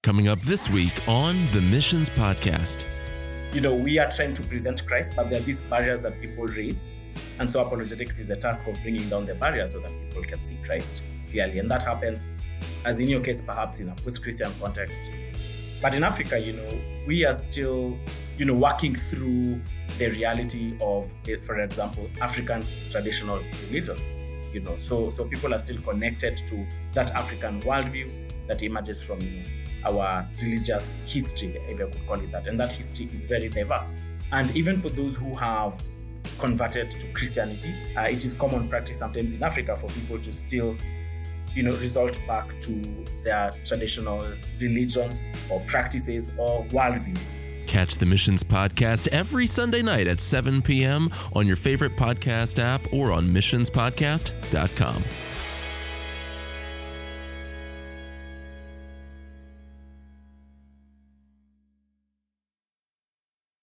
Coming up this week on the Missions Podcast. We are trying to present Christ, but there are these barriers that people raise. And so apologetics is the task of bringing down the barriers so that people can see Christ clearly. And that happens, as in your case, perhaps in a post-Christian context. But in Africa, we are still, working through the reality of, for example, African traditional religions. So people are still connected to that African worldview that emerges from, our religious history, if I could call it that. And that history is very diverse. And even for those who have converted to Christianity, it is common practice sometimes in Africa for people to still, resort back to their traditional religions or practices or worldviews. Catch the Missions Podcast every Sunday night at 7 p.m. on your favorite podcast app or on missionspodcast.com.